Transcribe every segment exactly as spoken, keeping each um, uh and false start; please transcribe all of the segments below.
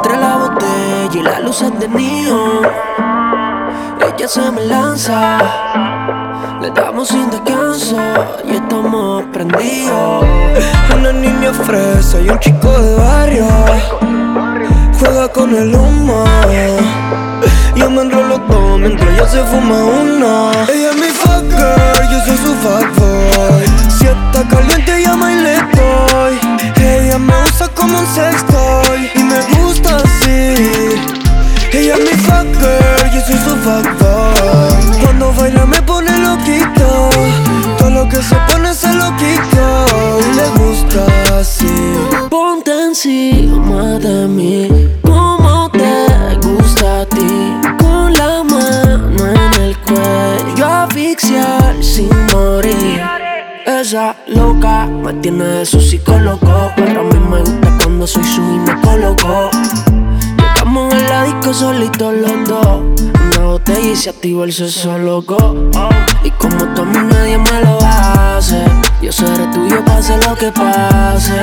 Entre la botella y las luces de neón, ella se me lanza. Le damos sin descanso y estamos prendidos. Una niña fresa y un chico de barrio, juega con el humo. Yo me enrolo todo mientras ella se fuma una. Ella es mi fucker, yo soy su fuckboy. Si está caliente llama y le doy. Ella me usa como un sextoy y me gusta así. Ella es mi fucker, yo soy su fuckboy. Cuando baila me pone loquito, todo lo que se pone se lo quito y le gusta así. Ponte encima de mí, como te gusta a ti, con la mano en el cuello, asfixiar sin morir. Esa loca me tiene de su psicólogo, pero a mí me gusta cuando soy su ginecólogo. Llegamos en la disco solitos los dos, una botella y se activa el sexo loco. Y como tú a mí nadie me lo hace, yo seré tuyo pase lo que pase.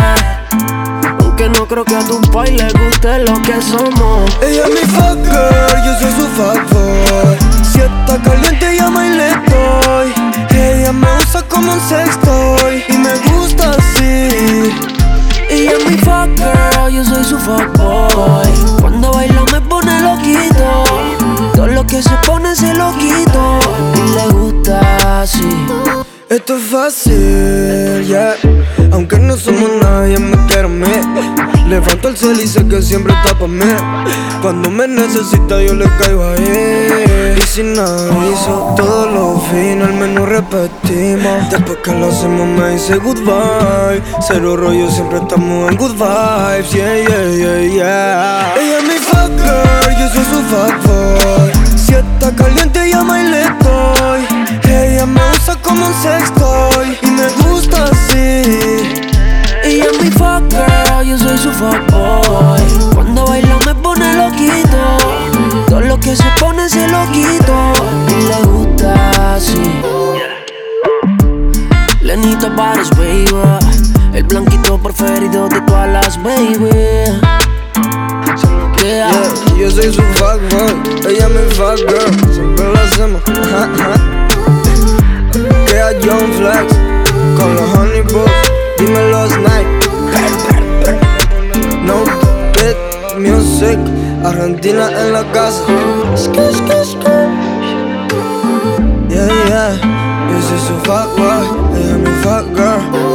Aunque no creo que a tu pai le guste lo que somos. Ella es mi fucker, yo soy su fuckboy. Si está caliente llama y le doy. Ella me usa como un sextoy y me gusta así. Ella es mi fucker, yo soy su fuckboy. Cuando baila me pone loquito, todo lo que se pone se lo quito y le gusta así. Esto es fácil, yeah. Aunque no somos nadie, me quiero a mí. Levanto el cel y sé que siempre está pa' mí. Cuando me necesita yo le caigo ahí. Y sin aviso, todo lo fino, al menos repetimos. Después que lo hacemos me dice goodbye. Cero rollo, siempre estamos en good vibes. Yeah, yeah, yeah, yeah. Ella es mi fucker, yo soy su fuckboy. Si está caliente llama y le doy. Ella me usa como un sextoy y me gusta así. Ella es mi fucker, yo soy su fuckboy. Cuando baila me pone loquito, todo lo que se pone se lo quito y le gusta así. Lenita Paris, baby, el blanquito preferido de todas las baby. Yeah. Yeah, yo soy su fuckboy, ella es mi fuckgirl. Siempre lo hacemos. Crea John Flex con los Honey Boys. Dímelo Snipe. No Beat Music. Argentina en la casa. Yeah, yeah. Yo soy su fuckboy, ella es mi fuckgirl.